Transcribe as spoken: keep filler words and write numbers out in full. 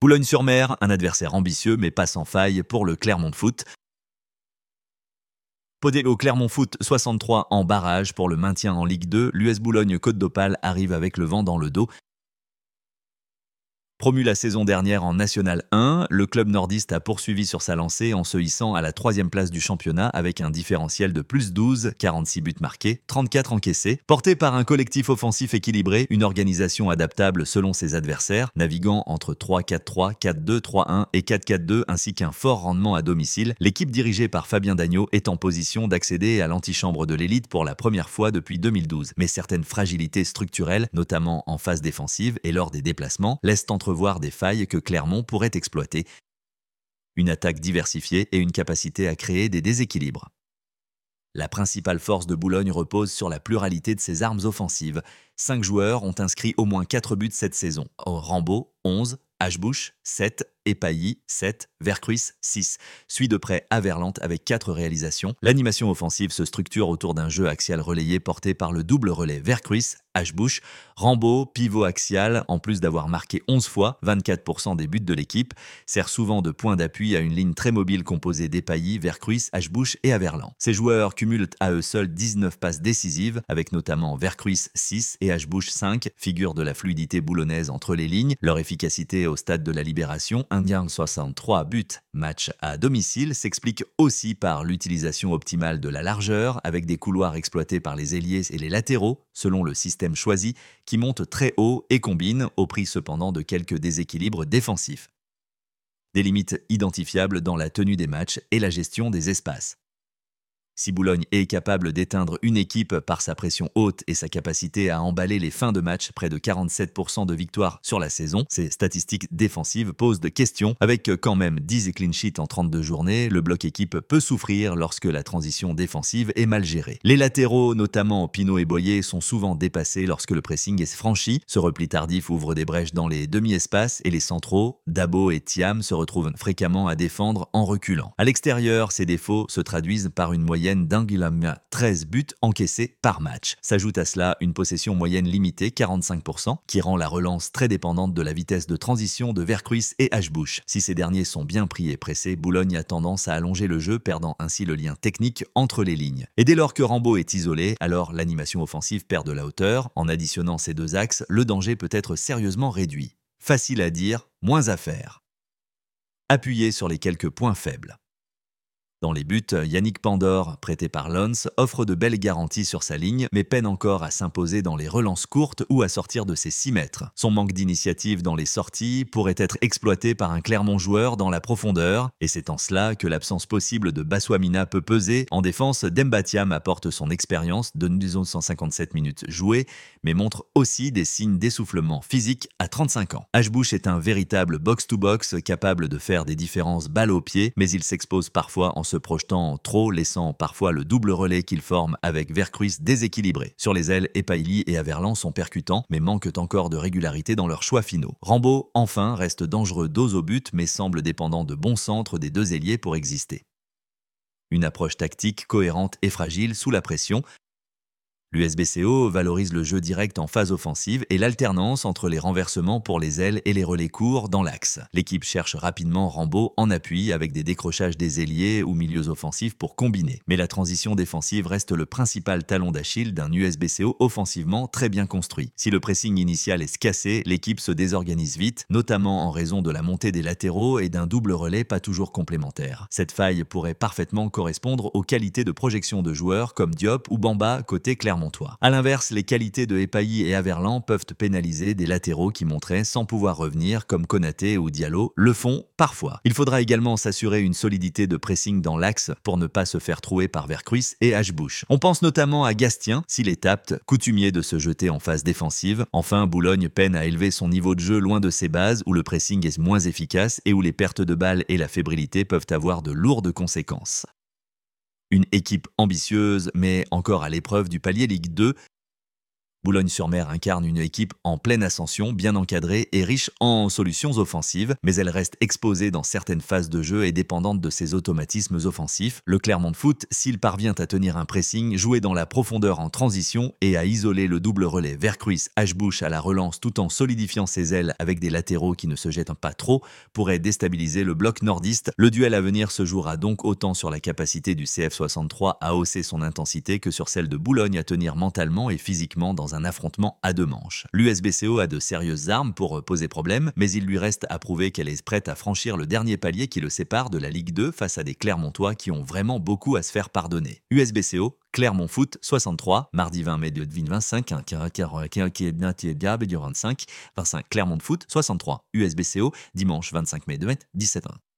Boulogne-sur-Mer, un adversaire ambitieux mais pas sans faille pour le Clermont Foot. Podé au Clermont Foot soixante-trois en barrage pour le maintien en Ligue deux, l'U S Boulogne Côte d'Opale arrive avec le vent dans le dos. Promu la saison dernière en National un, le club nordiste a poursuivi sur sa lancée en se hissant à la troisième place du championnat avec un différentiel de plus douze, quarante-six buts marqués, trente-quatre encaissés. Porté par un collectif offensif équilibré, une organisation adaptable selon ses adversaires, naviguant entre trois quatre trois, quatre deux trois un et quatre quatre deux ainsi qu'un fort rendement à domicile, l'équipe dirigée par Fabien Dagneau est en position d'accéder à l'antichambre de l'élite pour la première fois depuis deux mille douze. Mais certaines fragilités structurelles, notamment en phase défensive et lors des déplacements, laissent entrevoir des failles que Clermont pourrait exploiter. Une attaque diversifiée et une capacité à créer des déséquilibres. La principale force de Boulogne repose sur la pluralité de ses armes offensives. Cinq joueurs ont inscrit au moins quatre buts cette saison. Rambaud, onze, Ashbush, sept, Epailly, sept, Vercruis, six. Suit de près Averlante avec quatre réalisations. L'animation offensive se structure autour d'un jeu axial relayé porté par le double relais Vercruis, Ashbush, Rambaud, pivot axial, en plus d'avoir marqué onze fois, vingt-quatre pour cent des buts de l'équipe, sert souvent de point d'appui à une ligne très mobile composée d'Epailly, Vercruis, Ashbush et Averlant. Ces joueurs cumulent à eux seuls dix-neuf passes décisives, avec notamment Vercruis six et Ashbush cinq, figure de la fluidité boulonnaise entre les lignes. Leur efficacité au stade de la libération, indien soixante-trois buts, match à domicile, s'explique aussi par l'utilisation optimale de la largeur, avec des couloirs exploités par les ailiers et les latéraux, selon le système choisi, qui monte très haut et combine, au prix cependant de quelques déséquilibres défensifs. Des limites identifiables dans la tenue des matchs et la gestion des espaces. Si Boulogne est capable d'éteindre une équipe par sa pression haute et sa capacité à emballer les fins de match, près de quarante-sept pour cent de victoires sur la saison, ses statistiques défensives posent de questions. Avec quand même dix clean sheets en trente-deux journées, le bloc équipe peut souffrir lorsque la transition défensive est mal gérée. Les latéraux, notamment Pinot et Boyer, sont souvent dépassés lorsque le pressing est franchi. Ce repli tardif ouvre des brèches dans les demi-espaces et les centraux, Dabo et Thiam, se retrouvent fréquemment à défendre en reculant. À l'extérieur, ces défauts se traduisent par une moyenne d'Anguillam, treize buts encaissés par match. S'ajoute à cela une possession moyenne limitée, quarante-cinq pour cent, qui rend la relance très dépendante de la vitesse de transition de Vercruis et Ashbush. Si ces derniers sont bien pris et pressés, Boulogne a tendance à allonger le jeu, perdant ainsi le lien technique entre les lignes. Et dès lors que Rambaud est isolé, alors l'animation offensive perd de la hauteur. En additionnant ces deux axes, le danger peut être sérieusement réduit. Facile à dire, moins à faire. Appuyez sur les quelques points faibles. Dans les buts, Yannick Pandor, prêté par Lens, offre de belles garanties sur sa ligne, mais peine encore à s'imposer dans les relances courtes ou à sortir de ses six mètres. Son manque d'initiative dans les sorties pourrait être exploité par un Clermont joueur dans la profondeur, et c'est en cela que l'absence possible de Baswamina peut peser. En défense, Demba Thiam apporte son expérience de deux cent cinquante-sept minutes jouées, mais montre aussi des signes d'essoufflement physique à trente-cinq ans. Ashbush est un véritable box-to-box capable de faire des différences balle au pied, mais il s'expose parfois en se projetant trop, laissant parfois le double relais qu'il forme avec Vercruis déséquilibré. Sur les ailes, Epailly et Averlant sont percutants, mais manquent encore de régularité dans leurs choix finaux. Rambaud, enfin, reste dangereux dos au but, mais semble dépendant de bons centres des deux ailiers pour exister. Une approche tactique cohérente et fragile sous la pression. L'U S B C O valorise le jeu direct en phase offensive et l'alternance entre les renversements pour les ailes et les relais courts dans l'axe. L'équipe cherche rapidement Rambaud en appui avec des décrochages des ailiers ou milieux offensifs pour combiner. Mais la transition défensive reste le principal talon d'Achille d'un U S B C O offensivement très bien construit. Si le pressing initial est cassé, l'équipe se désorganise vite, notamment en raison de la montée des latéraux et d'un double relais pas toujours complémentaire. Cette faille pourrait parfaitement correspondre aux qualités de projection de joueurs comme Diop ou Bamba côté Clermont. A l'inverse, les qualités de Epailly et Averlant peuvent pénaliser des latéraux qui montraient sans pouvoir revenir, comme Konaté ou Diallo le font parfois. Il faudra également s'assurer une solidité de pressing dans l'axe pour ne pas se faire trouer par Vercruis et Ashbush. On pense notamment à Gastien, s'il est apte, coutumier de se jeter en phase défensive. Enfin, Boulogne peine à élever son niveau de jeu loin de ses bases, où le pressing est moins efficace et où les pertes de balles et la fébrilité peuvent avoir de lourdes conséquences. Une équipe ambitieuse, mais encore à l'épreuve du palier Ligue deux, Boulogne-sur-Mer incarne une équipe en pleine ascension, bien encadrée et riche en solutions offensives, mais elle reste exposée dans certaines phases de jeu et dépendante de ses automatismes offensifs. Le Clermont Foot, s'il parvient à tenir un pressing, jouer dans la profondeur en transition et à isoler le double relais Vercruis-Ashbush à la relance tout en solidifiant ses ailes avec des latéraux qui ne se jettent pas trop, pourrait déstabiliser le bloc nordiste. Le duel à venir se jouera donc autant sur la capacité du C F soixante-trois à hausser son intensité que sur celle de Boulogne à tenir mentalement et physiquement dans un affrontement à deux manches. L'U S B C O a de sérieuses armes pour poser problème, mais il lui reste à prouver qu'elle est prête à franchir le dernier palier qui le sépare de la Ligue deux face à des Clermontois qui ont vraiment beaucoup à se faire pardonner. U S B C O, Clermont Foot soixante-trois, mardi vingt mai deux mille vingt-cinq, vingt-cinq, Clermont Foot soixante-trois, U S B C O, dimanche vingt-cinq mai deux mille dix-sept heures.